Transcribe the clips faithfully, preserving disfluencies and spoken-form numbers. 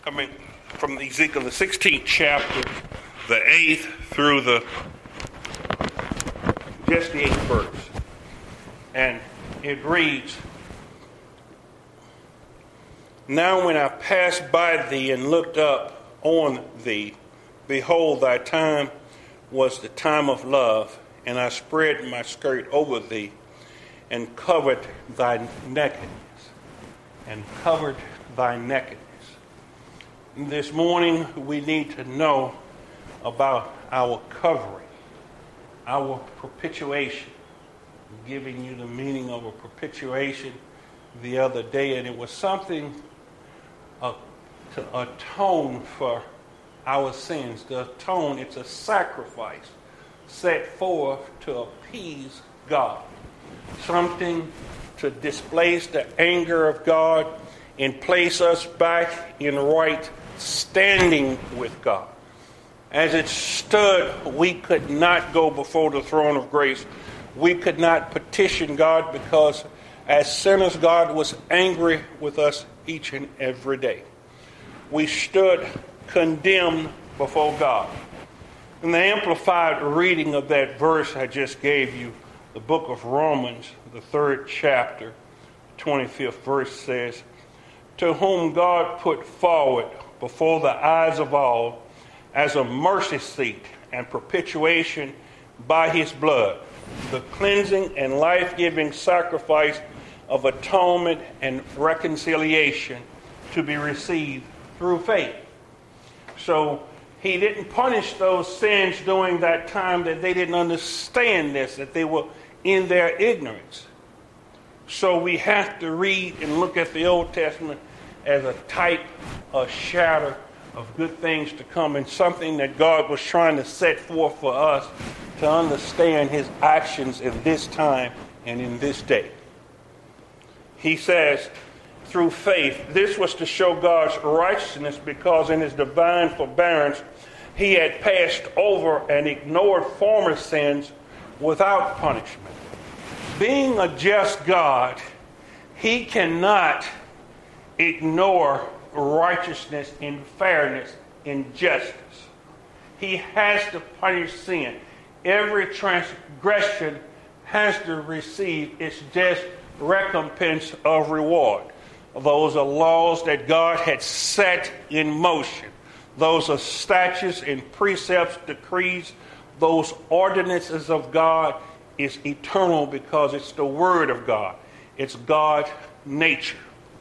I mean, from Ezekiel, the sixteenth chapter, the eighth through the, just the eighth verse. And it reads, "Now when I passed by thee and looked up on thee, behold, thy time was the time of love, and I spread my skirt over thee, and covered thy nakedness." And covered thy nakedness. This morning we need to know about our covering, our propitiation. I'm giving you the meaning of a propitiation the other day, and it was something uh, to atone for our sins. To atone, it's a sacrifice set forth to appease God. Something to displace the anger of God and place us back in right standing with God. As it stood, we could not go before the throne of grace. We could not petition God because as sinners, God was angry with us each and every day. We stood condemned before God. In the amplified reading of that verse I just gave you, the book of Romans, the third chapter, twenty-fifth verse says, "To whom God put forward before the eyes of all as a mercy seat and propitiation by his blood, the cleansing and life-giving sacrifice of atonement and reconciliation to be received through faith." So he didn't punish those sins during that time that they didn't understand this, that they were in their ignorance. So we have to read and look at the Old Testament as a type, a shadow of good things to come, and something that God was trying to set forth for us to understand his actions in this time and in this day. He says, through faith, this was to show God's righteousness because in his divine forbearance he had passed over and ignored former sins without punishment. Being a just God, he cannot ignore righteousness and fairness and justice. He has to punish sin. Every transgression has to receive its just recompense of reward. Those are laws that God had set in motion. Those are statutes and precepts, decrees. Those ordinances of God is eternal because it's the Word of God. It's God's nature.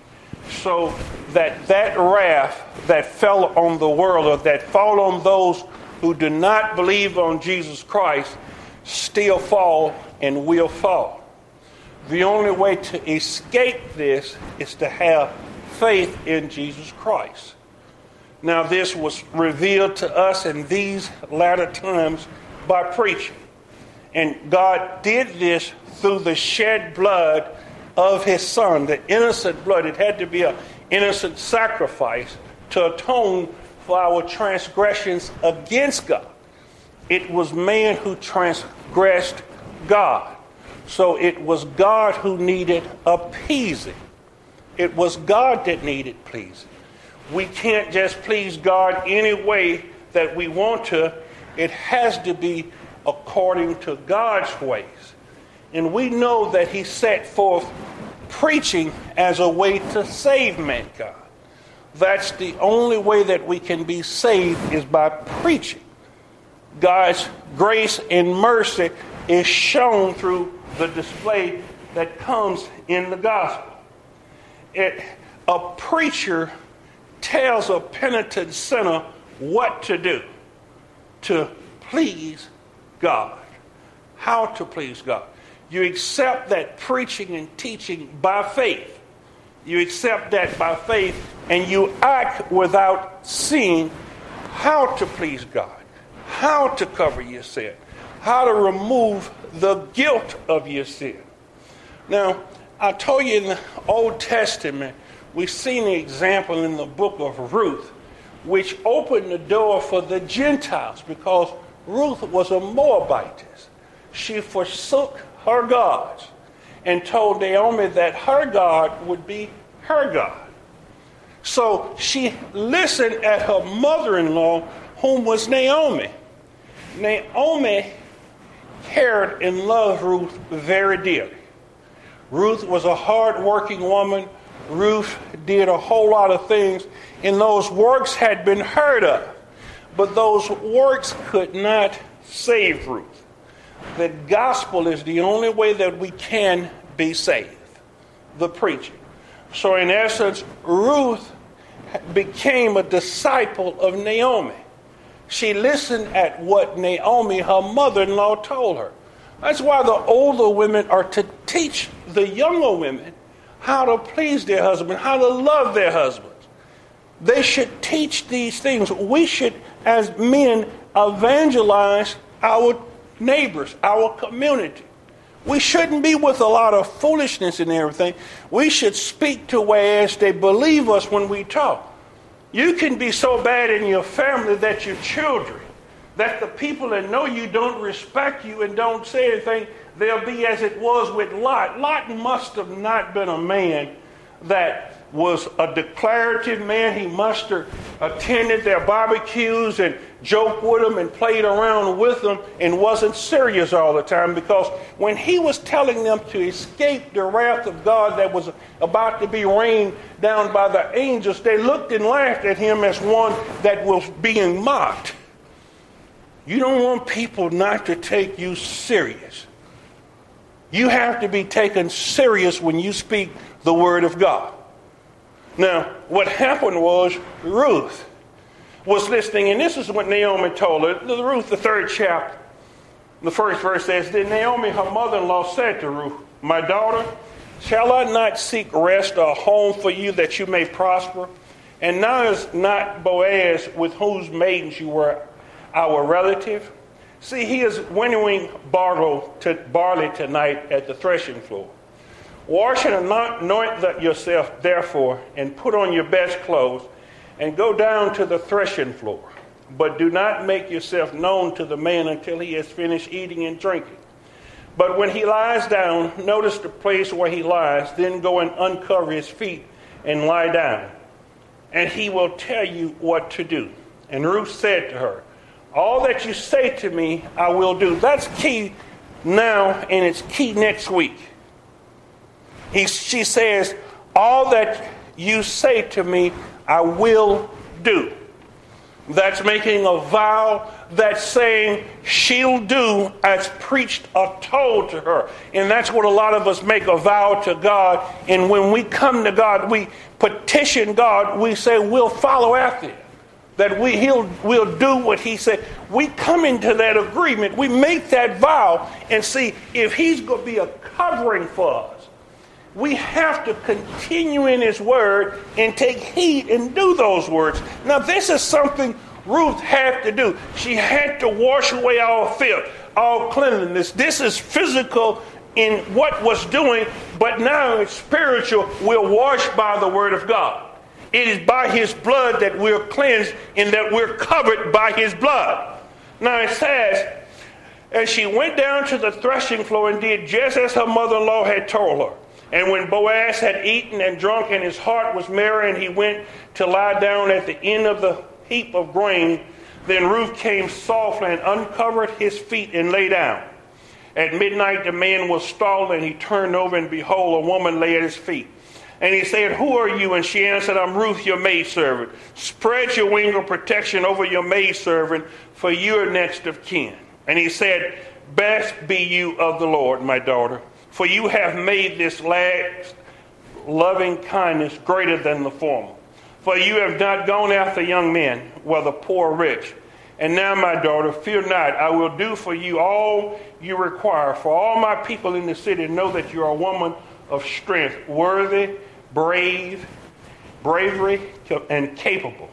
So that that wrath that fell on the world, or that fall on those who do not believe on Jesus Christ, still fall and will fall. The only way to escape this is to have faith in Jesus Christ. Now this was revealed to us in these latter times by preaching. And God did this through the shed blood of his Son, the innocent blood. It had to be an innocent sacrifice to atone for our transgressions against God. It was man who transgressed God. So it was God who needed appeasing. It was God that needed pleasing. We can't just please God any way that we want to. It has to be according to God's ways. And we know that he set forth preaching as a way to save mankind. That's the only way that we can be saved, is by preaching. God's grace and mercy is shown through the display that comes in the gospel. It, a preacher tells a penitent sinner what to do to please God. How to please God. You accept that preaching and teaching by faith. You accept that by faith, and you act without seeing how to please God, how to cover your sin, how to remove the guilt of your sin. Now, I told you in the Old Testament, we've seen the example in the book of Ruth, which opened the door for the Gentiles, because Ruth was a Moabitess. She forsook her gods and told Naomi that her God would be her God. So she listened at her mother-in-law, whom was Naomi. Naomi cared and loved Ruth very dearly. Ruth was a hard-working woman. Ruth did a whole lot of things, and those works had been heard of. But those works could not save Ruth. The gospel is the only way that we can be saved, the preaching. So in essence, Ruth became a disciple of Naomi. She listened at what Naomi, her mother-in-law, told her. That's why the older women are to teach the younger women how to please their husband, how to love their husbands. They should teach these things. We should, as men, evangelize our neighbors, our community. We shouldn't be with a lot of foolishness and everything. We should speak to whereas they believe us when we talk. You can be so bad in your family that your children, that the people that know you don't respect you and don't say anything, they'll be as it was with Lot. Lot must have not been a man that was a declarative man. He must have attended their barbecues and joked with them and played around with them and wasn't serious all the time, because when he was telling them to escape the wrath of God that was about to be rained down by the angels, they looked and laughed at him as one that was being mocked. You don't want people not to take you serious. You have to be taken serious when you speak the word of God. Now, what happened was Ruth was listening, and this is what Naomi told her. Ruth, the third chapter, the first verse says, Then Naomi, her mother-in-law, said to Ruth, My daughter, shall I not seek rest or a home for you that you may prosper? And now is not Boaz, with whose maidens you were our relative? See, he is winnowing barley tonight at the threshing floor. Wash and anoint yourself, therefore, and put on your best clothes, and go down to the threshing floor. But do not make yourself known to the man until he has finished eating and drinking. But when he lies down, notice the place where he lies, then go and uncover his feet and lie down. And he will tell you what to do. And Ruth said to her, All that you say to me, I will do. That's key now, and it's key next week. He, she says, all that you say to me, I will do. That's making a vow. That's saying she'll do as preached or told to her. And that's what a lot of us make a vow to God. And when we come to God, we petition God, we say we'll follow after him. That we, he'll, we'll do what he said. We come into that agreement. We make that vow and see if he's going to be a covering for us. We have to continue in his word and take heed and do those words. Now, this is something Ruth had to do. She had to wash away all filth, all cleanliness. This is physical in what was doing, but now it's spiritual. We're washed by the word of God. It is by his blood that we're cleansed and that we're covered by his blood. Now it says, as she went down to the threshing floor and did just as her mother-in-law had told her. And when Boaz had eaten and drunk and his heart was merry and he went to lie down at the end of the heap of grain, then Ruth came softly and uncovered his feet and lay down. At midnight the man was stalled, and he turned over, and behold, a woman lay at his feet. And he said, Who are you? And she answered, I'm Ruth, your maidservant. Spread your wing of protection over your maidservant, for you are next of kin. And he said, Blessed be you of the Lord, my daughter, for you have made this last loving kindness greater than the former. For you have not gone after young men, whether poor or rich. And now, my daughter, fear not. I will do for you all you require. For all my people in the city know that you are a woman of strength, worthy, brave, bravery, and capable.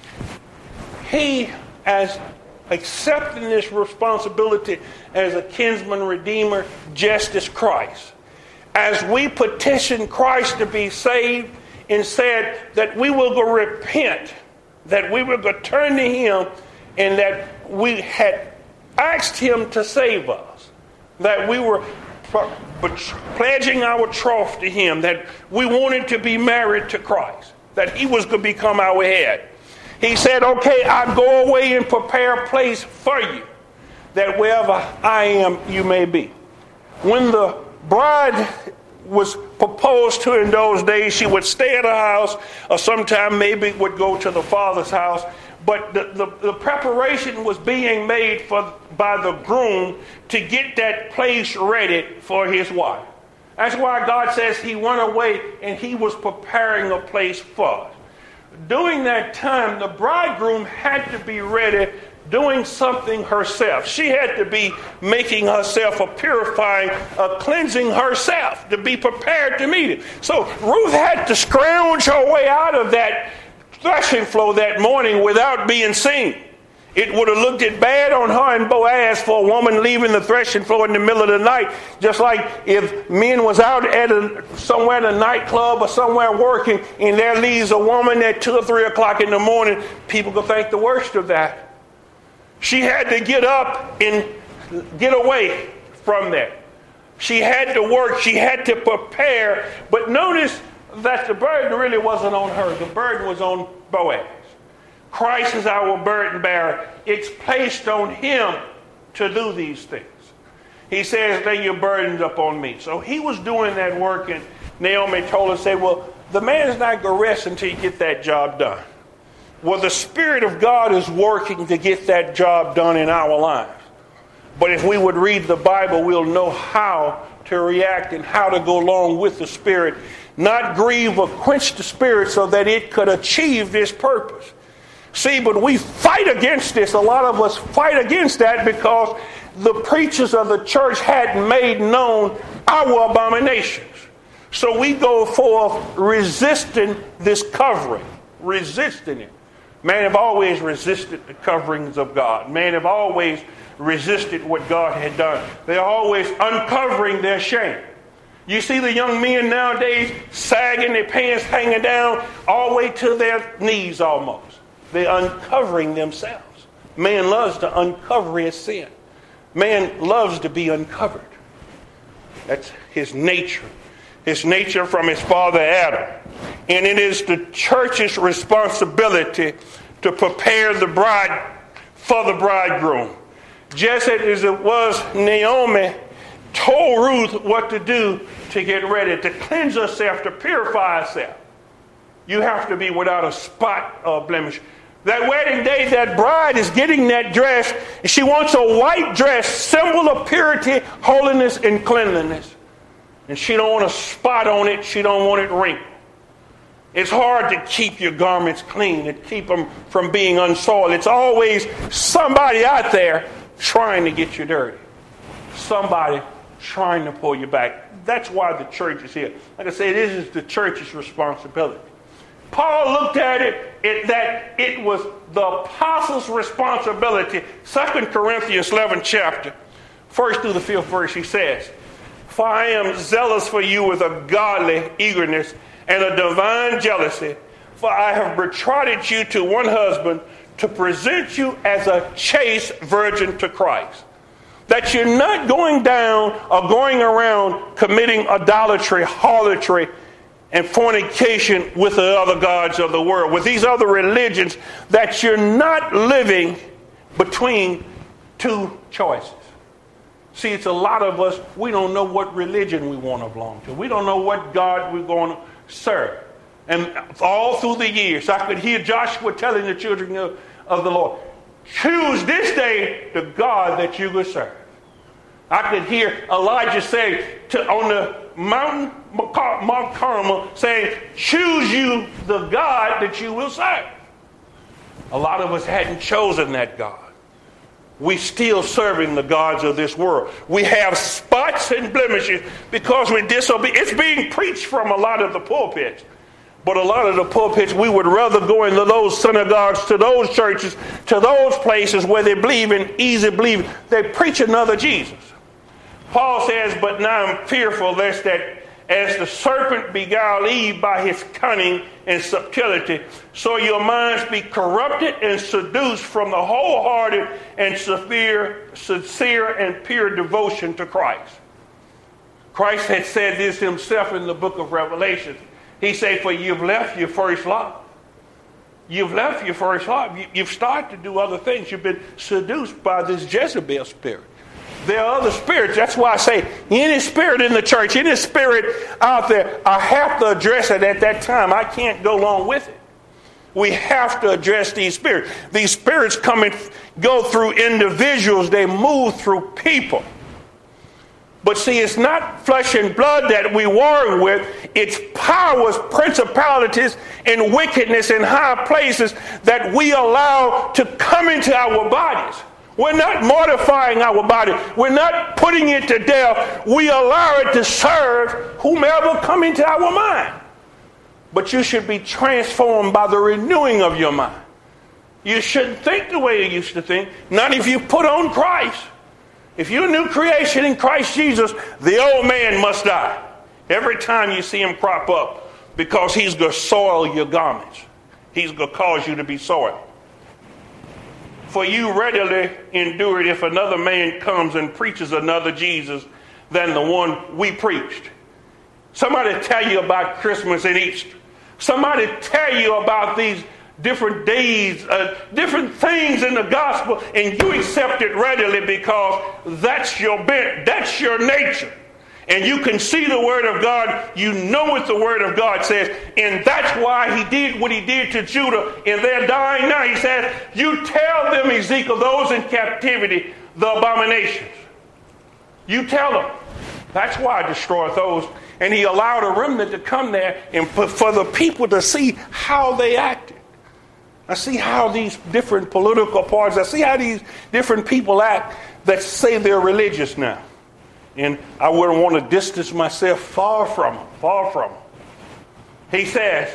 He, as accepting this responsibility as a kinsman redeemer, just as Christ. As we petition Christ to be saved and said that we will go repent, that we will go turn to him, and that we had asked him to save us, that we were pledging our troth to him, that we wanted to be married to Christ. that he was going to become our head. He said, okay, I go away and prepare a place for you, that wherever I am, you may be. When the bride was proposed to in those days, she would stay at her house, or sometime maybe would go to the father's house. But the, the, the preparation was being made for by the groom to get that place ready for his wife. That's why God says he went away and he was preparing a place for us. During that time, the bridegroom had to be ready doing something herself. She had to be making herself a purifying, a cleansing herself to be prepared to meet him. So Ruth had to scrounge her way out of that threshing floor that morning without being seen. It would have looked it bad on her and Boaz for a woman leaving the threshing floor in the middle of the night. Just like if men was out at a, somewhere in a nightclub or somewhere working, and there leaves a woman at two or three o'clock in the morning, people could think the worst of that. She had to get up and get away from that. She had to work. She had to prepare. But notice that the burden really wasn't on her. The burden was on Boaz. Christ is our burden bearer. It's placed on him to do these things. He says, lay your burdens upon me. So he was doing that work, and Naomi told her, say, well, the man's not going to rest until you get that job done. Well, the Spirit of God is working to get that job done in our lives. But if we would read the Bible, we'll know how to react and how to go along with the Spirit, not grieve or quench the Spirit so that it could achieve this purpose. See, but we fight against this. A lot of us fight against that because the preachers of the church hadn't made known our abominations. So we go forth resisting this covering, resisting it. Man have always resisted the coverings of God. Man have always resisted what God had done. They're always uncovering their shame. You see the young men nowadays sagging, their pants hanging down all the way to their knees almost. They're uncovering themselves. Man loves to uncover his sin. Man loves to be uncovered. That's his nature. His nature from his father Adam. And it is the church's responsibility to prepare the bride for the bridegroom. Just as it was Naomi told Ruth what to do to get ready, to cleanse herself, to purify herself. You have to be without a spot or blemish. That wedding day, that bride is getting that dress. And she wants a white dress, symbol of purity, holiness, and cleanliness. And she don't want a spot on it. She don't want it wrinkled. It's hard to keep your garments clean, to keep them from being unsoiled. It's always somebody out there trying to get you dirty. Somebody trying to pull you back. That's why the church is here. Like I said, this is the church's responsibility. Paul looked at it, it that it was the apostles' responsibility. Second Corinthians eleventh chapter, first through the fifth verse, he says, for I am zealous for you with a godly eagerness and a divine jealousy, for I have betrothed you to one husband to present you as a chaste virgin to Christ. That you're not going down or going around committing idolatry, harlotry, and fornication with the other gods of the world, with these other religions, that you're not living between two choices. See, it's a lot of us, we don't know what religion we want to belong to. We don't know what God we're going to serve. And all through the years, I could hear Joshua telling the children of, of the Lord, choose this day the God that you will serve. I could hear Elijah say to, on the mountain, Mount Carmel, saying, choose you the God that you will serve. A lot of us hadn't chosen that God. We still serving the gods of this world. We have spots and blemishes because we disobey. It's being preached from a lot of the pulpits. But a lot of the pulpits, we would rather go into those synagogues, to those churches, to those places where they believe in easy believing. They preach another Jesus. Paul says, but now I'm fearful lest that as the serpent beguiled Eve by his cunning and subtlety, so your minds be corrupted and seduced from the wholehearted and severe, sincere and pure devotion to Christ. Christ had said this himself in the book of Revelation. He said, for you've left your first love. You've left your first love. You've started to do other things. You've been seduced by this Jezebel spirit. There are other spirits. That's why I say any spirit in the church, any spirit out there, I have to address it at that time. I can't go along with it. We have to address these spirits. These spirits come and go through individuals. They move through people. But see, it's not flesh and blood that we war with. It's powers, principalities, and wickedness in high places that we allow to come into our bodies. We're not mortifying our body. We're not putting it to death. We allow it to serve whomever come into our mind. But you should be transformed by the renewing of your mind. You shouldn't think the way you used to think. Not if you put on Christ. If you're a new creation in Christ Jesus, the old man must die. Every time you see him crop up, because he's going to soil your garments. He's going to cause you to be soiled. For you readily endure it if another man comes and preaches another Jesus than the one we preached. Somebody tell you about Christmas and Easter. Somebody tell you about these different days, uh, different things in the gospel, and you accept it readily because that's your bent, that's your nature. And you can see the Word of God, you know what the Word of God says, and that's why he did what he did to Judah, and they're dying now. He says, you tell them, Ezekiel, those in captivity, the abominations. You tell them. That's why I destroyed those. And he allowed a remnant to come there and for the people to see how they acted. I see how these different political parties, I see how these different people act that say they're religious now. And I wouldn't want to distance myself far from them, far from them. He says,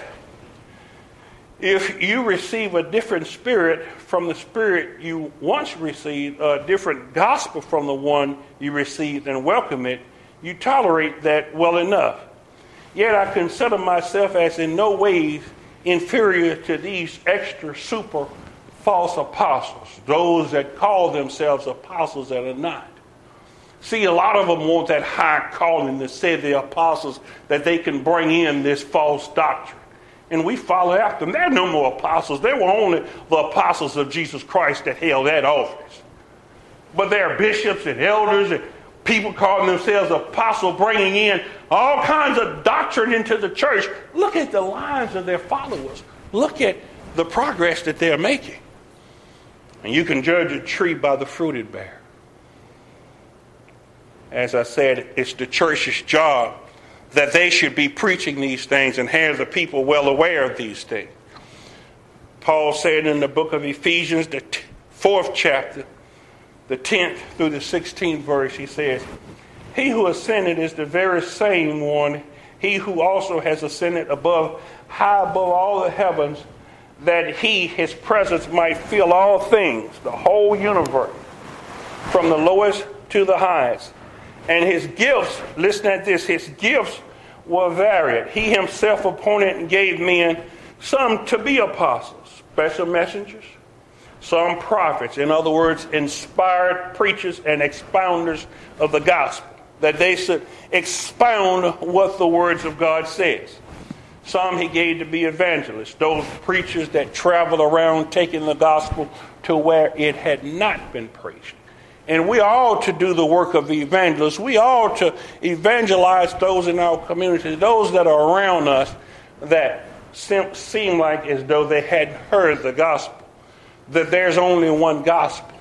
if you receive a different spirit from the spirit you once received, a different gospel from the one you received and welcome it, you tolerate that well enough. Yet I consider myself as in no ways inferior to these extra super false apostles, those that call themselves apostles that are not. See, a lot of them want that high calling to say they're apostles, that they can bring in this false doctrine. And we follow after them. There are no more apostles. There were only the apostles of Jesus Christ that held that office. But there are bishops and elders and people calling themselves apostles, bringing in all kinds of doctrine into the church. Look at the lives of their followers. Look at the progress that they're making. And you can judge a tree by the fruit it bears. As I said, it's the church's job that they should be preaching these things and have the people well aware of these things. Paul said in the book of Ephesians, the fourth chapter, the tenth through the sixteenth verse, he says, he who ascended is the very same one, he who also has ascended above, high above all the heavens, that he, his presence, might fill all things, the whole universe, from the lowest to the highest. And his gifts, listen at this, his gifts were varied. He himself appointed and gave men some to be apostles, special messengers, some prophets, in other words, inspired preachers and expounders of the gospel, that they should expound what the words of God says. Some he gave to be evangelists, those preachers that traveled around taking the gospel to where it had not been preached. And we are to do the work of the evangelists. We are to evangelize those in our community, those that are around us that seem like as though they hadn't heard the gospel, that there's only one gospel.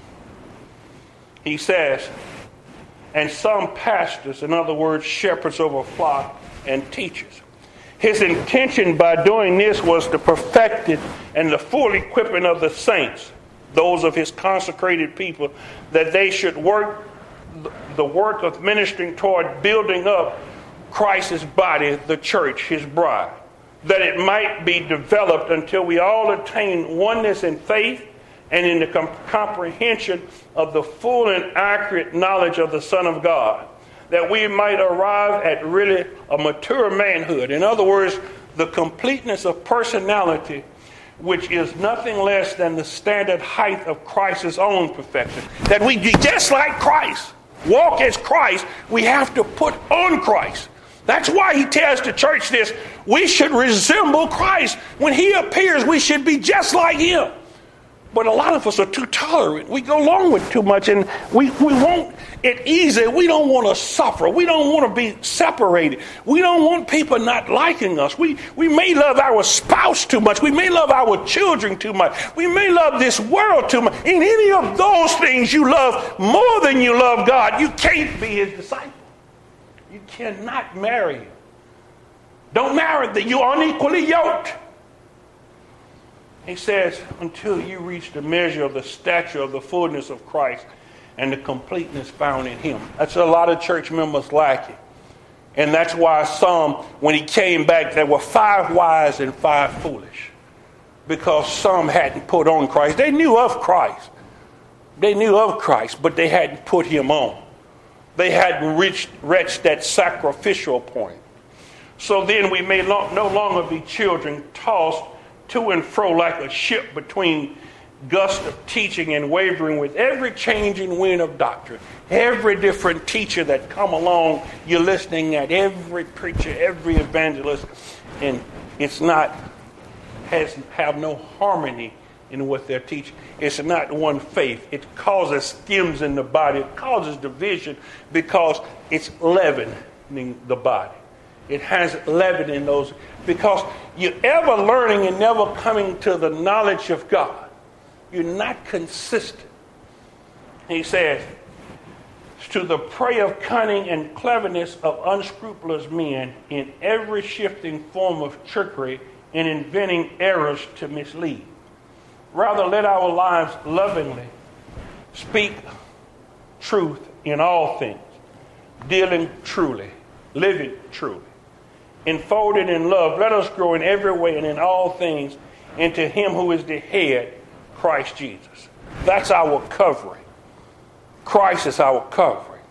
He says, and some pastors, in other words, shepherds over flock and teachers. His intention by doing this was to perfect it and the full equipping of the saints, those of his consecrated people, that they should work the work of ministering toward building up Christ's body, the church, his bride, that it might be developed until we all attain oneness in faith and in the com- comprehension of the full and accurate knowledge of the Son of God, that we might arrive at really a mature manhood. In other words, the completeness of personality, which is nothing less than the standard height of Christ's own perfection. That we be just like Christ, walk as Christ, we have to put on Christ. That's why he tells the church this. We should resemble Christ. When he appears, we should be just like him. But a lot of us are too tolerant. We go along with too much, and we, we want it easy. We don't want to suffer. We don't want to be separated. We don't want people not liking us. We, we may love our spouse too much. We may love our children too much. We may love this world too much. In any of those things you love more than you love God, you can't be his disciple. You cannot marry him. Don't marry them. You're unequally yoked. He says, until you reach the measure of the stature of the fullness of Christ and the completeness found in him. That's a lot of church members lacking. And that's why some, when he came back, there were five wise and five foolish. Because some hadn't put on Christ. They knew of Christ. They knew of Christ, but they hadn't put him on. They hadn't reached, reached that sacrificial point. So then we may no longer be children tossed to and fro like a ship between gusts of teaching and wavering with every changing wind of doctrine. Every different teacher that come along, you're listening at every preacher, every evangelist, and it's not, has have no harmony in what they're teaching. It's not one faith. It causes schisms in the body. It causes division because it's leavening the body. It has leaven in those, because you're ever learning and never coming to the knowledge of God. You're not consistent. He says, to the prey of cunning and cleverness of unscrupulous men in every shifting form of trickery and inventing errors to mislead. Rather, let our lives lovingly speak truth in all things, dealing truly, living truly. Enfolded in love, let us grow in every way and in all things into him who is the head, Christ Jesus. That's our covering. Christ is our covering.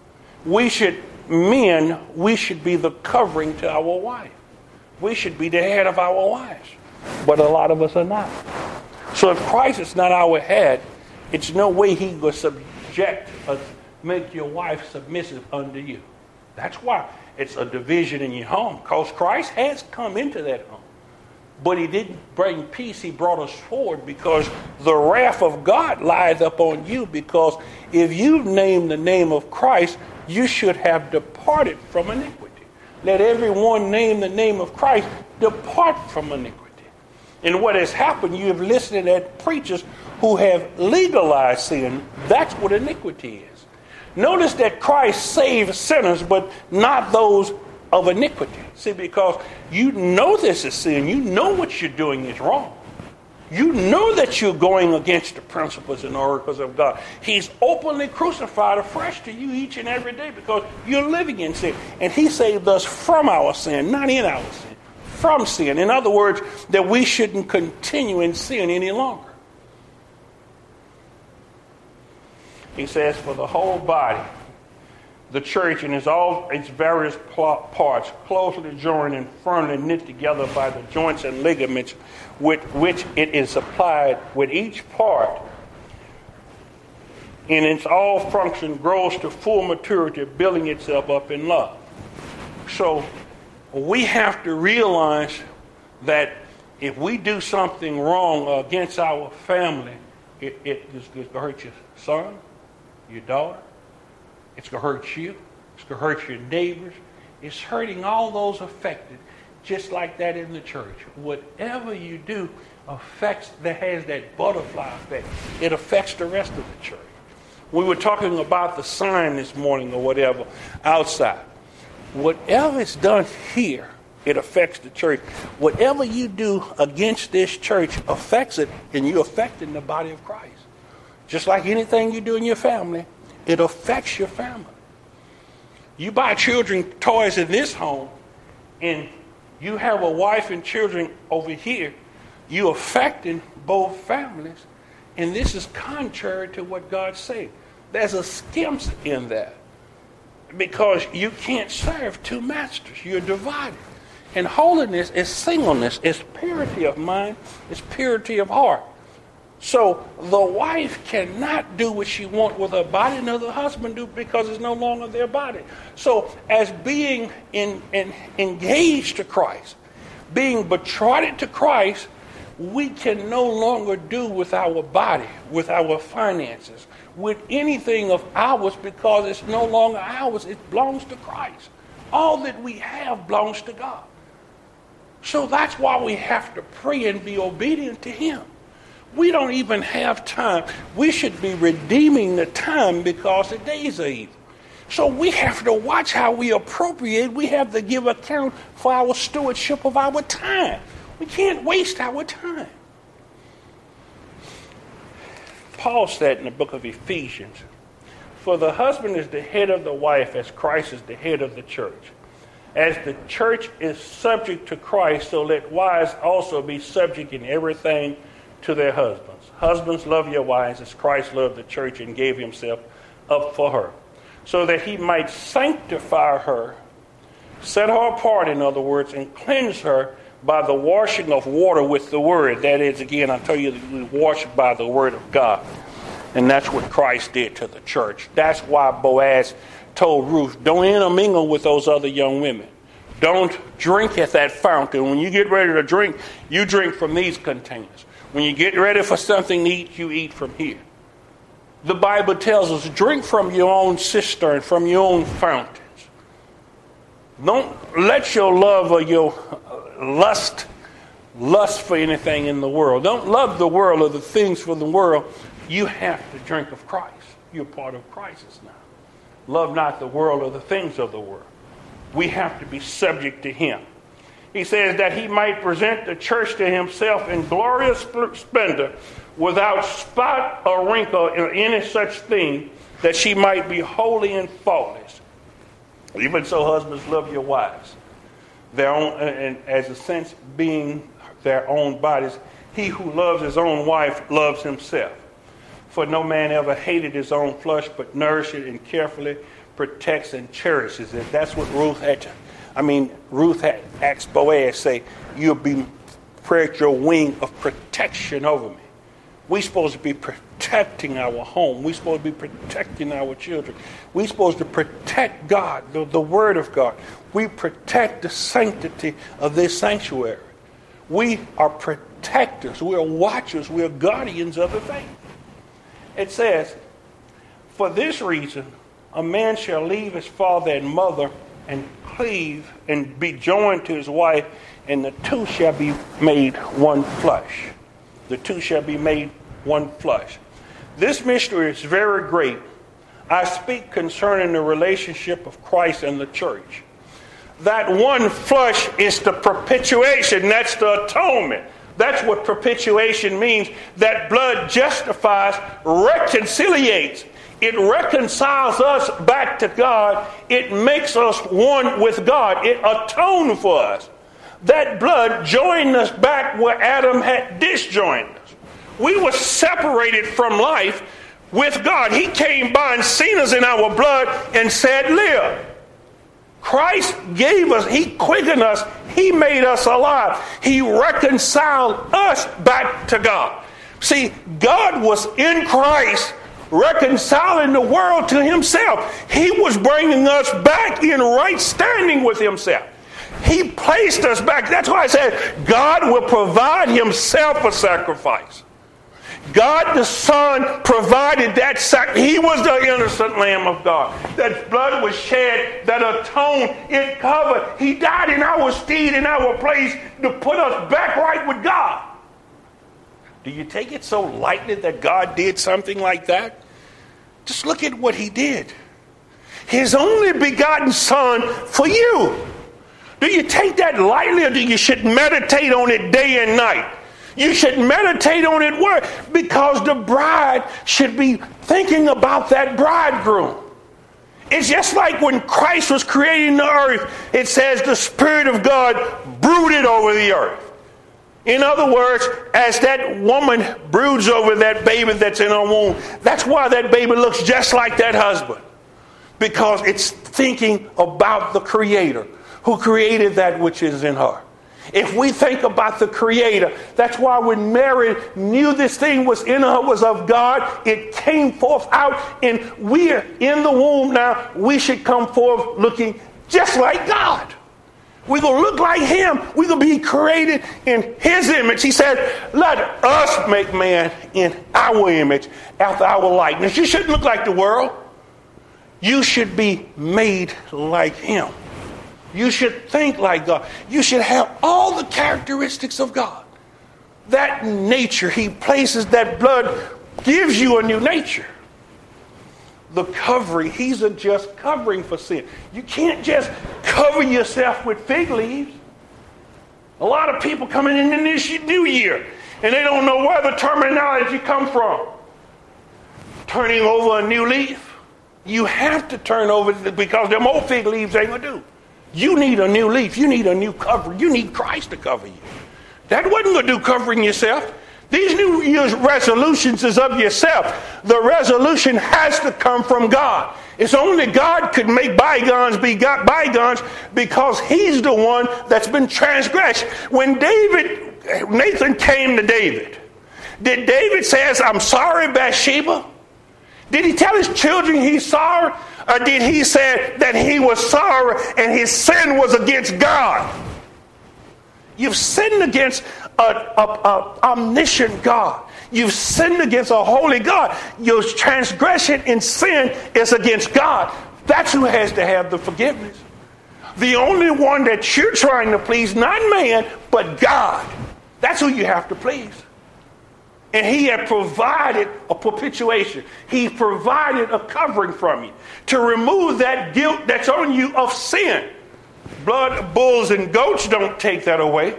We should, men, we should be the covering to our wife. We should be the head of our wives. But a lot of us are not. So if Christ is not our head, it's no way he will subject us, make your wife submissive unto you. That's why it's a division in your home, because Christ has come into that home. But he didn't bring peace, he brought us forward, because the wrath of God lies upon you, because if you name the name of Christ, you should have departed from iniquity. Let everyone name the name of Christ, depart from iniquity. And what has happened, you have listened at preachers who have legalized sin. That's what iniquity is. Notice that Christ saves sinners, but not those of iniquity. See, because you know this is sin. You know what you're doing is wrong. You know that you're going against the principles and oracles of God. He's openly crucified afresh to you each and every day because you're living in sin. And he saved us from our sin, not in our sin. From sin. In other words, that we shouldn't continue in sin any longer. He says, for the whole body, the church in its all its various parts, closely joined and firmly knit together by the joints and ligaments with which it is supplied, with each part in its all function grows to full maturity, building itself up in love. So we have to realize that if we do something wrong against our family, it, it is going to hurt your son, your daughter. It's going to hurt you. It's going to hurt your neighbors. It's hurting all those affected, just like that in the church. Whatever you do affects, that has that butterfly effect. It affects the rest of the church. We were talking about the sign this morning or whatever outside. Whatever is done here, it affects the church. Whatever you do against this church affects it, and you're affecting the body of Christ. Just like anything you do in your family, it affects your family. You buy children toys in this home, and you have a wife and children over here, you're affecting both families, and this is contrary to what God said. There's a schism in that, because you can't serve two masters. You're divided. And holiness is singleness. It's purity of mind. It's purity of heart. So the wife cannot do what she wants with her body, nor the husband do, because it's no longer their body. So as being in, in, engaged to Christ, being betrothed to Christ, we can no longer do with our body, with our finances, with anything of ours, because it's no longer ours. It belongs to Christ. All that we have belongs to God. So that's why we have to pray and be obedient to Him. We don't even have time. We should be redeeming the time because the days are evil. So we have to watch how we appropriate. We have to give account for our stewardship of our time. We can't waste our time. Paul said in the book of Ephesians, "For the husband is the head of the wife, as Christ is the head of the church. As the church is subject to Christ, so let wives also be subject in everything to their husbands. Husbands, love your wives as Christ loved the church and gave himself up for her, so that he might sanctify her, set her apart, in other words, and cleanse her by the washing of water with the word." That is, again, I tell you, we wash by the word of God. And that's what Christ did to the church. That's why Boaz told Ruth, don't intermingle with those other young women. Don't drink at that fountain. When you get ready to drink, you drink from these containers. When you get ready for something to eat, you eat from here. The Bible tells us, drink from your own cistern, from your own fountains. Don't let your love or your lust lust for anything in the world. Don't love the world or the things for the world. You have to drink of Christ. You're part of Christ now. Love not the world or the things of the world. We have to be subject to Him. He says that He might present the church to Himself in glorious splendor, without spot or wrinkle or any such thing, that she might be holy and faultless. Even so, husbands, love your wives, their own, and as a sense being their own bodies. He who loves his own wife loves himself. For no man ever hated his own flesh, but nourishes it and carefully protects and cherishes it. That's what Ruth had to, I mean, Ruth had asked Boaz, say, you'll be spread your wing of protection over me. We're supposed to be protecting our home. We're supposed to be protecting our children. We're supposed to protect God, the, the Word of God. We protect the sanctity of this sanctuary. We are protectors. We are watchers. We are guardians of the faith. It says, for this reason, a man shall leave his father and mother and cleave and be joined to his wife, and the two shall be made one flesh. The two shall be made one flesh. This mystery is very great. I speak concerning the relationship of Christ and the church. That one flesh is the propitiation. That's the atonement. That's what propitiation means. That blood justifies, reconciliates. It reconciles us back to God. It makes us one with God. It atones for us. That blood joined us back where Adam had disjoined us. We were separated from life with God. He came by and seen us in our blood and said, live. Christ gave us, He quickened us, He made us alive. He reconciled us back to God. See, God was in Christ reconciling the world to Himself. He was bringing us back in right standing with Himself. He placed us back. That's why I said God will provide Himself a sacrifice. God the Son provided that sacrifice. He was the innocent Lamb of God. That blood was shed, that atoned, it covered. He died in our stead, in our place, to put us back right with God. Do you take it so lightly that God did something like that? Just look at what He did. His only begotten Son for you. Do you take that lightly, or do you should meditate on it day and night? You should meditate on it word, because the bride should be thinking about that bridegroom. It's just like when Christ was creating the earth, it says the Spirit of God brooded over the earth. In other words, as that woman broods over that baby that's in her womb, that's why that baby looks just like that husband. Because it's thinking about the Creator who created that which is in her. If we think about the Creator, that's why when Mary knew this thing was in her, was of God, it came forth out, and we're in the womb now. We should come forth looking just like God. We're going to look like him. We're going to be created in his image. He said, let us make man in our image, after our likeness. You shouldn't look like the world. You should be made like him. You should think like God. You should have all the characteristics of God. That nature, he places that blood, gives you a new nature. The covering, he's a just covering for sin. You can't just cover yourself with fig leaves. A lot of people coming in this new year, and they don't know where the terminology come from. Turning over a new leaf. You have to turn over, because them old fig leaves ain't going to do. You need a new leaf. You need a new cover. You need Christ to cover you. That wasn't going to do covering yourself. These New Year's resolutions is of yourself. The resolution has to come from God. It's only God could make bygones be bygones, because he's the one that's been transgressed. When David, Nathan came to David, did David say, I'm sorry, Bathsheba? Did he tell his children he's sorry? Or did he say that he was sorry and his sin was against God? You've sinned against a, a, a omniscient God. You've sinned against a holy God. Your transgression in sin is against God. That's who has to have the forgiveness. The only one that you're trying to please, not man, but God. That's who you have to please. And he had provided a propitiation. He provided a covering from you to remove that guilt that's on you of sin. Blood of bulls and goats don't take that away.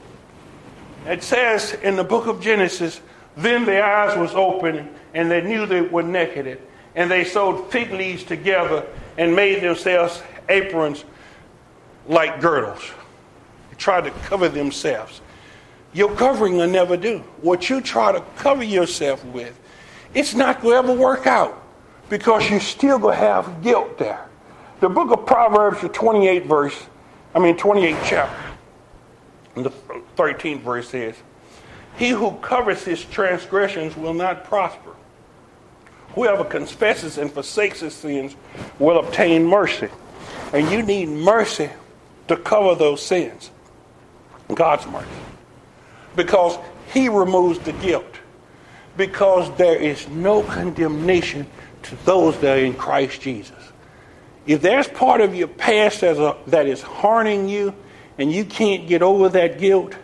It says in the book of Genesis, then their eyes was open, and they knew they were naked, and they sewed fig leaves together and made themselves aprons like girdles. They tried to cover themselves. Your covering will never do. What you try to cover yourself with, it's not going to ever work out, because you're still going to have guilt there. The book of Proverbs, the twenty-eighth verse, I mean twenty-eighth chapter, and the thirteenth verse says, he who covers his transgressions will not prosper. Whoever confesses and forsakes his sins will obtain mercy. And you need mercy to cover those sins. God's mercy. Because he removes the guilt. Because there is no condemnation to those that are in Christ Jesus. If there's part of your past as a, that is harming you, and you can't get over that guilt,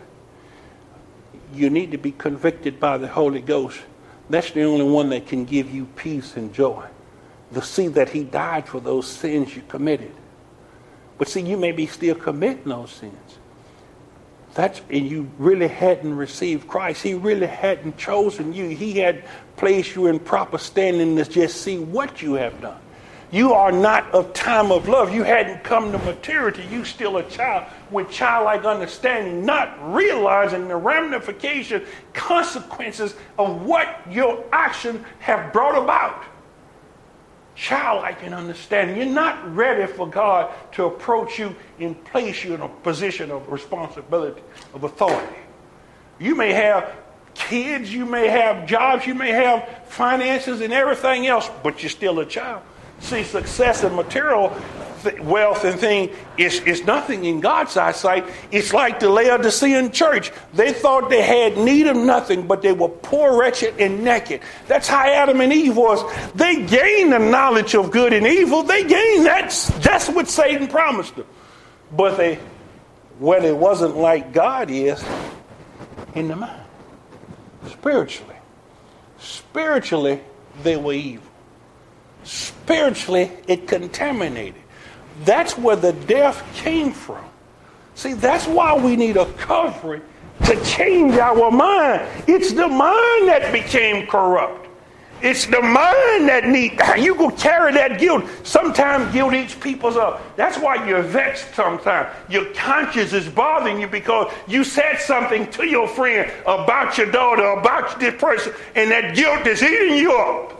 you need to be convicted by the Holy Ghost. That's the only one that can give you peace and joy. To see that he died for those sins you committed. But see, you may be still committing those sins. That's, and you really hadn't received Christ. He really hadn't chosen you. He had placed you in proper standing to just see what you have done. You are not of time of love. You hadn't come to maturity. You still a child with childlike understanding, not realizing the ramification, consequences of what your actions have brought about. Childlike in understanding. You're not ready for God to approach you and place you in a position of responsibility, of authority. You may have kids, you may have jobs, you may have finances and everything else, but you're still a child. See, success and material th- wealth and thing is, is nothing in God's eyesight. It's like the Laodicean church. They thought they had need of nothing, but they were poor, wretched, and naked. That's how Adam and Eve was. They gained the knowledge of good and evil. They gained that. That's what Satan promised them. But they, when it wasn't like God is in the mind. Spiritually. Spiritually, they were evil. Spiritually, it contaminated. That's where the death came from. See, that's why we need a covering to change our mind. It's the mind that became corrupt. It's the mind that need. You go carry that guilt. Sometimes guilt eats people's up. That's why you're vexed sometimes. Your conscience is bothering you because you said something to your friend about your daughter, about this person, and that guilt is eating you up.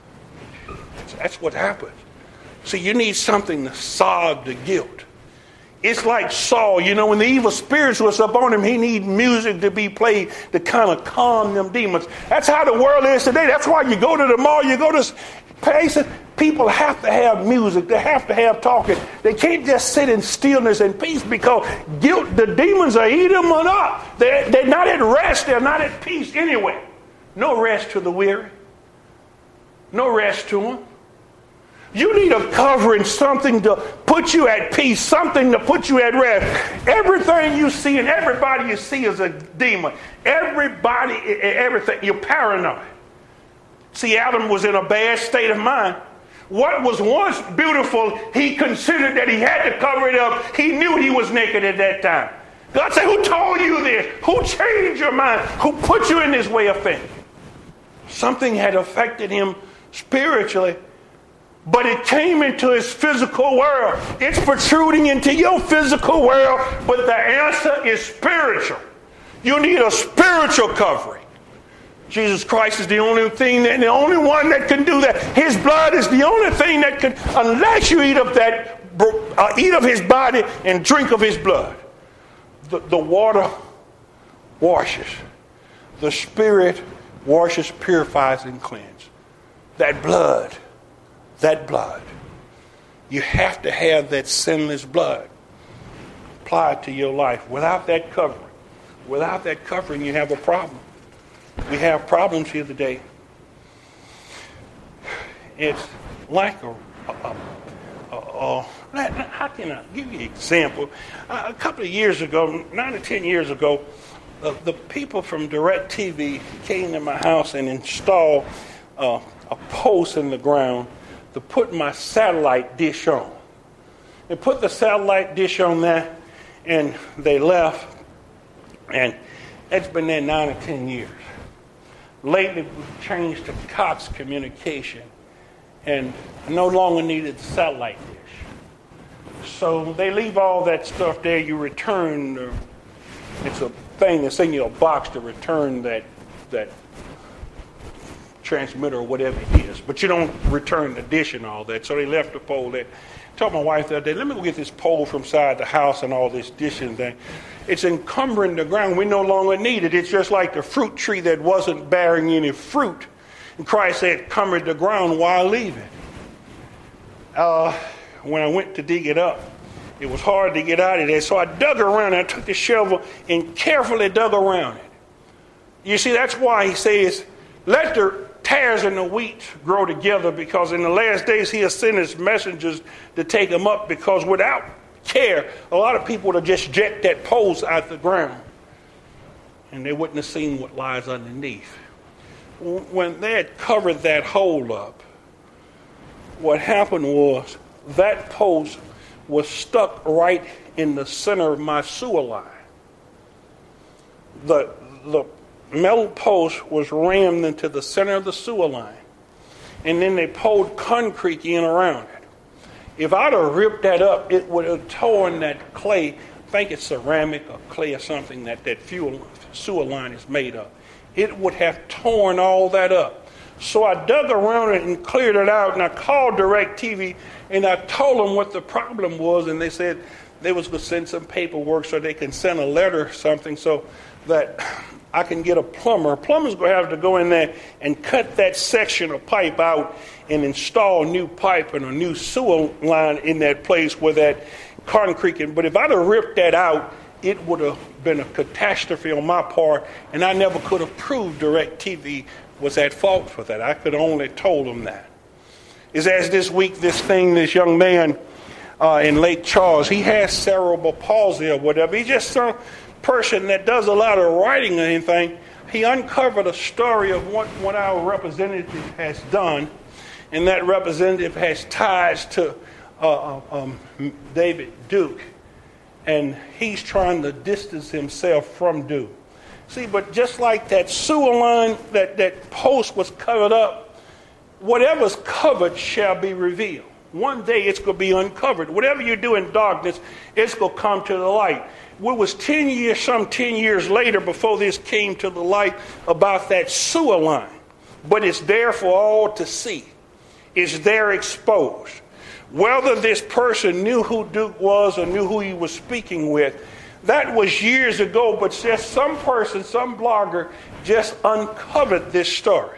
That's what happens. See, you need something to solve the guilt. It's like Saul, you know, when the evil spirits was up on him, he need music to be played to kind of calm them demons. That's how the world is today. That's why you go to the mall, you go to places, people have to have music. They have to have talking. They can't just sit in stillness and peace because guilt, the demons are eating them up. They're, they're not at rest. They're not at peace anyway. No rest to the weary. No rest to them. You need a covering, something to put you at peace, something to put you at rest. Everything you see and everybody you see is a demon. Everybody, everything, you're paranoid. See, Adam was in a bad state of mind. What was once beautiful, he considered that he had to cover it up. He knew he was naked at that time. God said, who told you this? Who changed your mind? Who put you in this way of thinking? Something had affected him spiritually. But it came into his physical world. It's protruding into your physical world, but the answer is spiritual. You need a spiritual covering. Jesus Christ is the only thing, that, the only one that can do that. His blood is the only thing that can, unless you eat of that, uh, eat of his body and drink of his blood. The, the water washes. The Spirit washes, purifies, and cleanses. That blood. That blood. You have to have that sinless blood applied to your life. Without that covering, without that covering, you have a problem. We have problems here today. It's like a, a, a, a, a how can I give you an example? A couple of years ago, nine or ten years ago, the, the people from DirecTV came to my house and installed uh, a post in the ground to put my satellite dish on. They put the satellite dish on there, and they left, and it's been there nine or ten years. Lately, we've changed to Cox Communication, and I no longer needed the satellite dish. So they leave all that stuff there. You return, the, it's a thing that's in your box to return that that transmitter or whatever it is, but you don't return the dish and all that. So they left the pole there. I told my wife the other day, let me go get this pole from side the house and all this dishing thing. It's encumbering the ground. We no longer need it. It's just like the fruit tree that wasn't bearing any fruit. And Christ said, encumbered the ground while leaving. Uh, when I went to dig it up, it was hard to get out of there. So I dug around. I took the shovel and carefully dug around it. You see, that's why he says, let the tares and the wheat grow together, because in the last days he has sent his messengers to take them up, because without care, a lot of people would have just jet that post out the ground and they wouldn't have seen what lies underneath. When they had covered that hole up, what happened was that post was stuck right in the center of my sewer line. The, the metal post was rammed into the center of the sewer line, and then they poured concrete in around it. If I'd have ripped that up, it would have torn that clay. I think it's ceramic or clay or something that that fuel sewer line is made of. It would have torn all that up. So I dug around it and cleared it out, and I called DirecTV, and I told them what the problem was, and they said they was going to send some paperwork so they can send a letter or something so that I can get a plumber. A plumber's going to have to go in there and cut that section of pipe out and install new pipe and a new sewer line in that place where that concrete can. But if I'd have ripped that out, it would have been a catastrophe on my part, and I never could have proved DirecTV was at fault for that. I could only told them that. It's as this week, this thing, this young man uh, in Lake Charles, he has cerebral palsy or whatever. He's just some person that does a lot of writing or anything. He uncovered a story of what, what our representative has done, and that representative has ties to uh, um, David Duke, and he's trying to distance himself from Duke. See, but just like that sewer line, that, that post was covered up, whatever's covered shall be revealed. One day it's going to be uncovered. Whatever you do in darkness, it's going to come to the light. It was ten years, some ten years later before this came to the light about that sewer line. But it's there for all to see. It's there exposed. Whether this person knew who Duke was or knew who he was speaking with, that was years ago, but just some person, some blogger, just uncovered this story.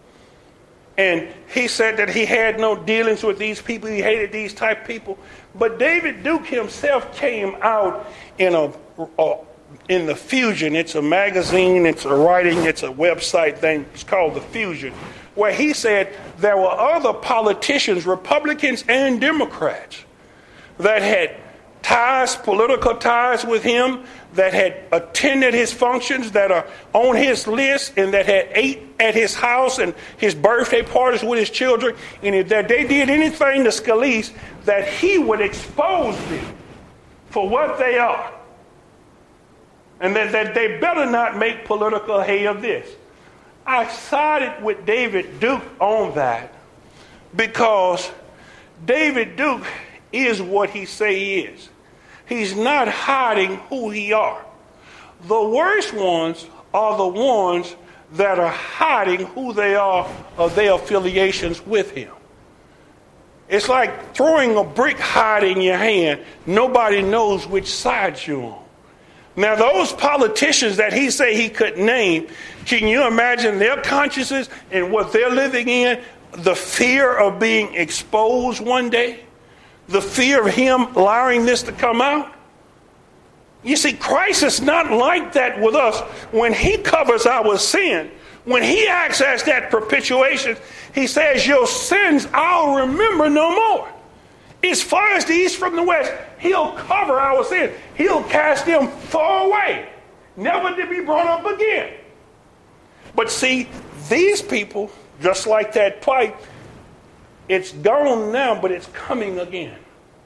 And he said that he had no dealings with these people. He hated these type of people. But David Duke himself came out in a, a in the Fusion. It's a magazine, it's a writing, it's a website thing. It's called the Fusion, where he said there were other politicians, Republicans and Democrats, that had ties, political ties with him, that had attended his functions, that are on his list, and that had ate at his house and his birthday parties with his children, and if that they did anything to Scalise, that he would expose them for what they are. And that, that they better not make political hay of this. I sided with David Duke on that because David Duke is what he say he is. He's not hiding who he are. The worst ones are the ones that are hiding who they are or their affiliations with him. It's like throwing a brick hide in your hand. Nobody knows which side you're on. Now, those politicians that he say he could name, can you imagine their consciences and what they're living in? The fear of being exposed one day? The fear of him allowing this to come out? You see, Christ is not like that with us. When he covers our sin, when he acts as that propitiation, he says, your sins I'll remember no more. As far as the east from the west, he'll cover our sins. He'll cast them far away, never to be brought up again. But see, these people, just like that pipe, it's gone now, but it's coming again.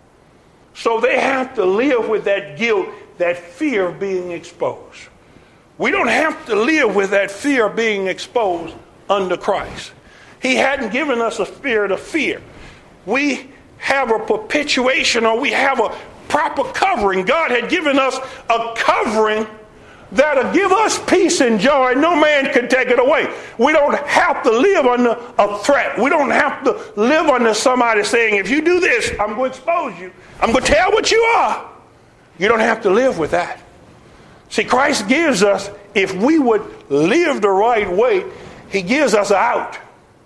So they have to live with that guilt, that fear of being exposed. We don't have to live with that fear of being exposed under Christ. He hadn't given us a spirit of fear. We have a perpetuation, or we have a proper covering. God had given us a covering that'll give us peace and joy. No man can take it away. We don't have to live under a threat. We don't have to live under somebody saying, if you do this, I'm going to expose you. I'm going to tell what you are. You don't have to live with that. See, Christ gives us, if we would live the right way, he gives us an out.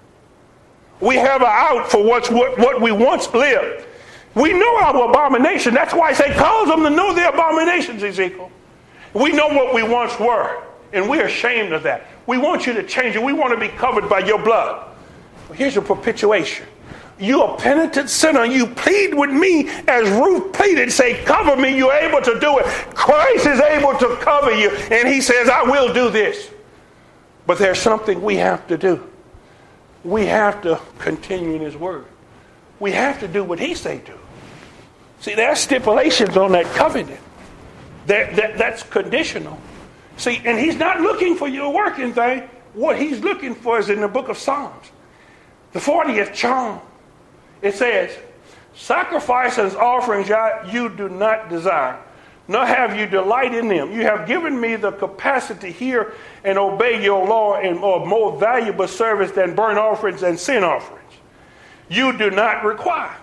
We have an out for what's what, what we once lived. We know our abomination. That's why I say, cause them to know their abominations, Ezekiel. We know what we once were, and we're ashamed of that. We want you to change it. We want to be covered by your blood. Well, here's your propitiation. You're a penitent sinner. You plead with me as Ruth pleaded. Say, cover me. You're able to do it. Christ is able to cover you. And he says, I will do this. But there's something we have to do. We have to continue in his word. We have to do what he say do. See, there are stipulations on that covenant. That, that, that's conditional. See, and he's not looking for your working thing. What he's looking for is in the book of Psalms. The fortieth Psalm. It says, sacrifices, offerings you do not desire, nor have you delight in them. You have given me the capacity to hear and obey your law, and a more valuable service than burnt offerings and sin offerings. You do not require.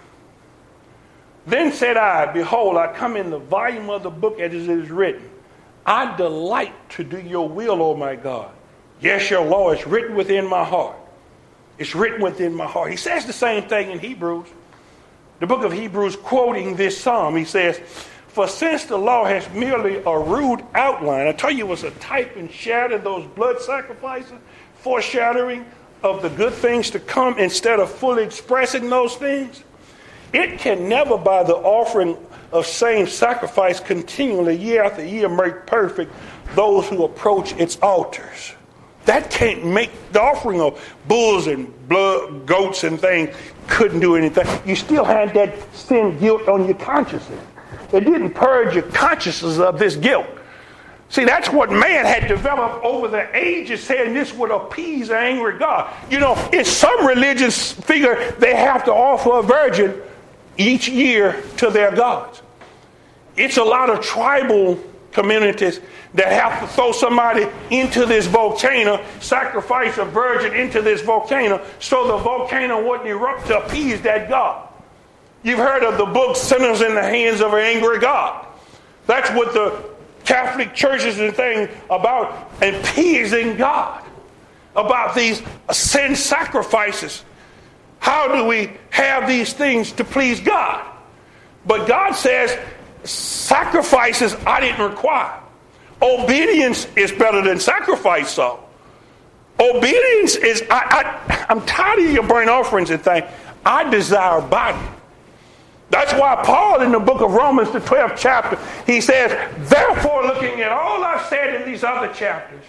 Then said I, behold, I come in the volume of the book as it is written. I delight to do your will, O my God. Yes, your law is written within my heart. It's written within my heart. He says the same thing in Hebrews. The book of Hebrews, quoting this psalm, he says, for since the law has merely a rude outline, I tell you it was a type and shadow of those blood sacrifices, foreshadowing of the good things to come instead of fully expressing those things, it can never by the offering of same sacrifice continually year after year make perfect those who approach its altars. That can't make the offering of bulls and blood, goats and things couldn't do anything. You still had that sin guilt on your consciousness. It didn't purge your consciousness of this guilt. See, that's what man had developed over the ages, saying this would appease the angry God. You know, in some religions figure they have to offer a virgin each year to their gods. It's a lot of tribal communities that have to throw somebody into this volcano, sacrifice a virgin into this volcano, so the volcano wouldn't erupt to appease that God. You've heard of the book Sinners in the Hands of an Angry God. That's what the Catholic churches and things about appeasing God, about these sin sacrifices. How do we have these things to please God? But God says, sacrifices I didn't require. Obedience is better than sacrifice, so. Obedience is, I, I, I'm tired of your burnt offerings and things. I desire body. That's why Paul in the book of Romans, the twelfth chapter, he says, therefore, looking at all I've said in these other chapters,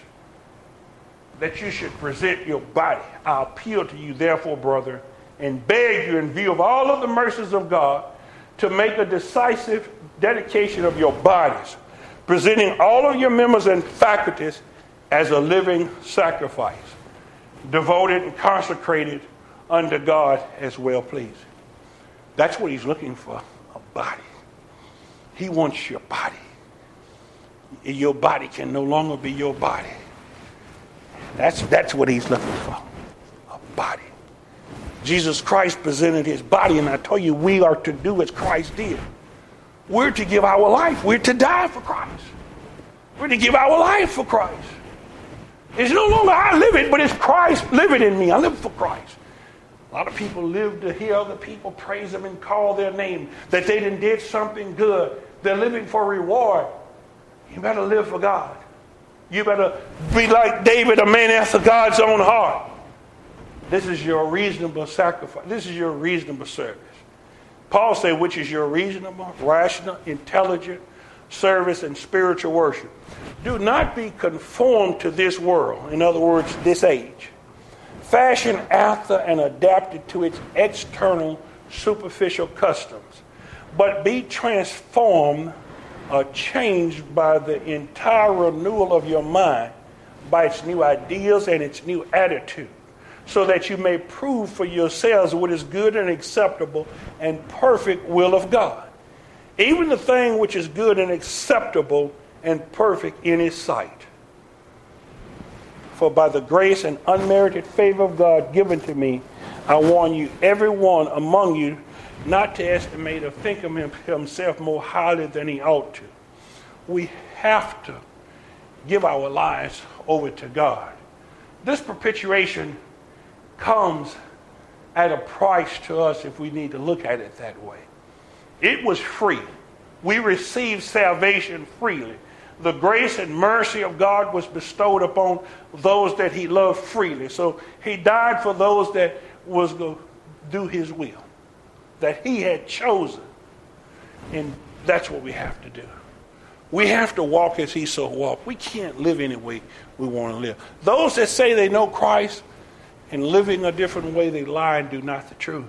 that you should present your body. I appeal to you, therefore, brother, and beg you in view of all of the mercies of God to make a decisive dedication of your bodies, presenting all of your members and faculties as a living sacrifice, devoted and consecrated unto God as well pleasing. That's what he's looking for, a body. He wants your body. Your body can no longer be your body. That's, that's what he's looking for, a body. Jesus Christ presented his body, and I told you we are to do as Christ did. We're to give our life. We're to die for Christ. We're to give our life for Christ. It's no longer I live it, but it's Christ living in me. I live for Christ. A lot of people live to hear other people praise them and call their name, that they done did something good. They're living for reward. You better live for God. You better be like David, a man after God's own heart. This is your reasonable sacrifice. This is your reasonable service. Paul said, which is your reasonable, rational, intelligent service and spiritual worship. Do not be conformed to this world. In other words, this age. Fashioned after and adapted to its external, superficial customs. But be transformed or changed by the entire renewal of your mind, by its new ideas and its new attitude, so that you may prove for yourselves what is good and acceptable and perfect will of God. Even the thing which is good and acceptable and perfect in his sight. For by the grace and unmerited favor of God given to me, I warn you, everyone among you, not to estimate or think of himself more highly than he ought to. We have to give our lives over to God. This perpetuation comes at a price to us if we need to look at it that way. It was free. We received salvation freely. The grace and mercy of God was bestowed upon those that he loved freely. So he died for those that was going to do his will, that he had chosen. And that's what we have to do. We have to walk as he so walked. We can't live any way we want to live. Those that say they know Christ and living a different way, they lie and do not the truth.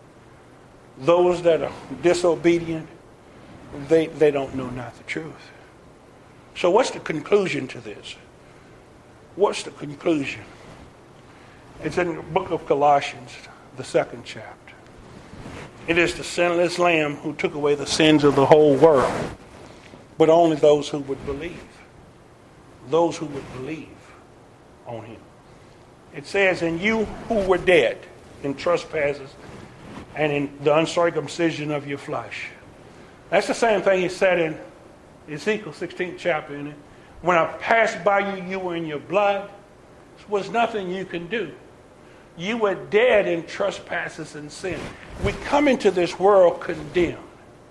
Those that are disobedient, they, they don't know not the truth. So what's the conclusion to this? What's the conclusion? It's in the book of Colossians, the second chapter. It is the sinless Lamb who took away the sins of the whole world, but only those who would believe. Those who would believe on him. It says, and you who were dead in trespasses and in the uncircumcision of your flesh. That's the same thing he said in Ezekiel sixteenth chapter. In it. When I passed by you, you were in your blood. There was nothing you can do. You were dead in trespasses and sin. We come into this world condemned.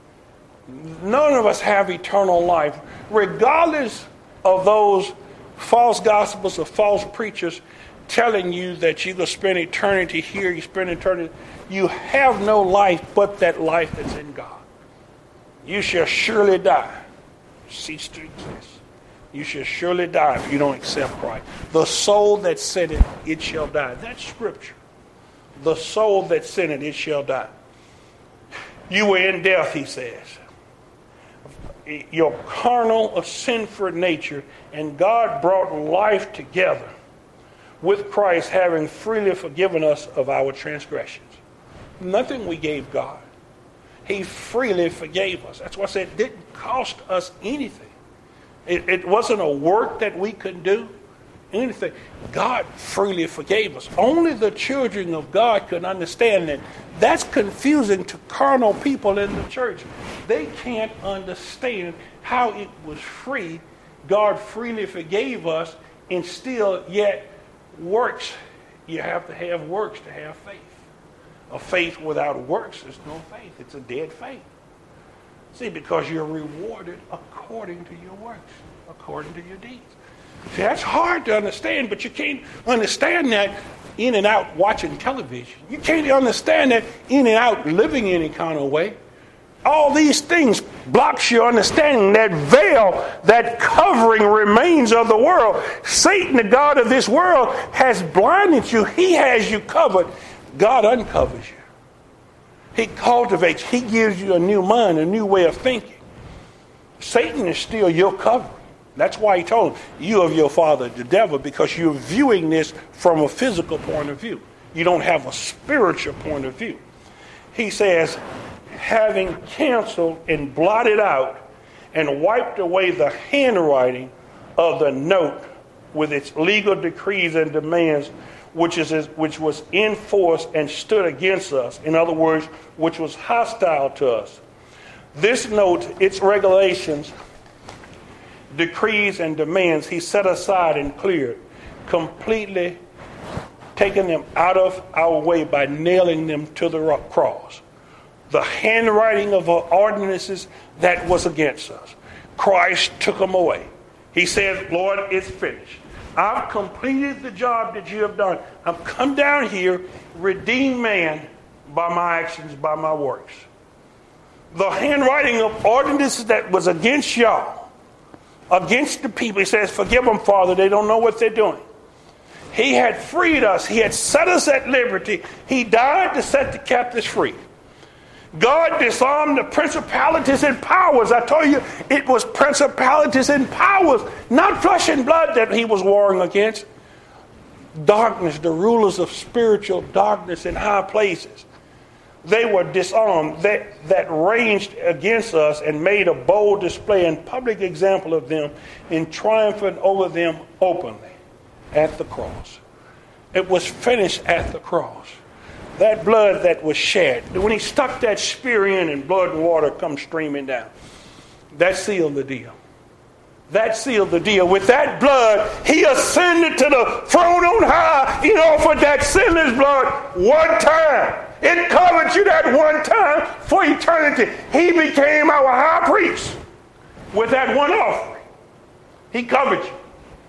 None of us have eternal life. Regardless of those false gospels or false preachers telling you that you're going to spend eternity here, you spend eternity, you have no life but that life that's in God. You shall surely die. Cease to exist. You shall surely die if you don't accept Christ. The soul that sinneth, it shall die. That's scripture. The soul that sinneth, it shall die. You were in death, he says. Your carnal or sinful nature, and God brought life together with Christ, having freely forgiven us of our transgressions. Nothing we gave God. He freely forgave us. That's why I said it didn't cost us anything. It, it wasn't a work that we could do. anything. God freely forgave us. Only the children of God could understand that. That's confusing to carnal people in the church. They can't understand how it was free. God freely forgave us, and still yet works. You have to have works to have faith. A faith without works is no faith. It's a dead faith. See, because you're rewarded according to your works, according to your deeds. See, that's hard to understand, but you can't understand that in and out watching television. You can't understand that in and out living any kind of way. All these things blocks your understanding. That veil, that covering remains of the world. Satan, the God of this world, has blinded you. He has you covered. God uncovers you. He cultivates. He gives you a new mind, a new way of thinking. Satan is still your covering. That's why he told him, you of your father, the devil, because you're viewing this from a physical point of view. You don't have a spiritual point of view. He says, having canceled and blotted out and wiped away the handwriting of the note with its legal decrees and demands, which is which was in force and stood against us. In other words, which was hostile to us. This note, its regulations, decrees, and demands, he set aside and cleared, completely taking them out of our way by nailing them to the cross. The handwriting of our ordinances that was against us, Christ took them away. He said, Lord, it's finished. I've completed the job that you have done. I've come down here, redeem man by my actions, by my works. The handwriting of ordinances that was against y'all, against the people, he says, forgive them, Father, they don't know what they're doing. He had freed us. He had set us at liberty. He died to set the captives free. God disarmed the principalities and powers. I told you it was principalities and powers, not flesh and blood that he was warring against. Darkness, the rulers of spiritual darkness in high places. They were disarmed, that, that raged against us and made a bold display and public example of them in triumphing over them openly at the cross. It was finished at the cross. That blood that was shed, when he stuck that spear in and blood and water come streaming down, that sealed the deal. That sealed the deal. With that blood, he ascended to the throne on high. He offered that sinless blood one time. It covered you that one time for eternity. He became our high priest with that one offering. He covered you.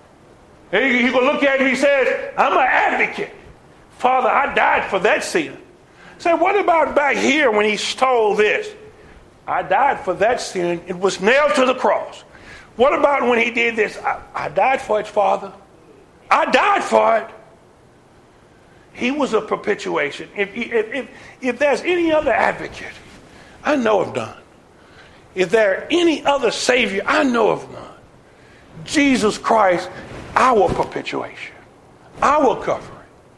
And you can look at it, he says, I'm an advocate. Father, I died for that sin. Say, what about back here when he stole this? I died for that sin. It was nailed to the cross. What about when he did this? I, I died for it, Father. I died for it. He was a perpetuation. If, if, if, if there's any other advocate, I know of none. If there are any other Savior, I know of none. Jesus Christ, our perpetuation, our covering.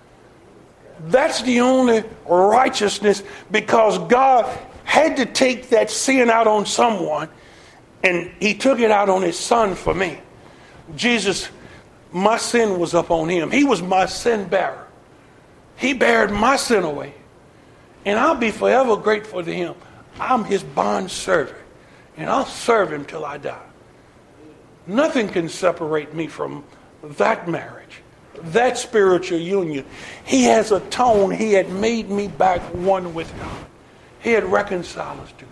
That's the only righteousness, because God had to take that sin out on someone, and he took it out on his son for me. Jesus, my sin was up on him. He was my sin bearer. He bared my sin away. And I'll be forever grateful to him. I'm his bond servant, and I'll serve him till I die. Nothing can separate me from that marriage, that spiritual union. He has atoned. He had made me back one with God. He had reconciled us to God.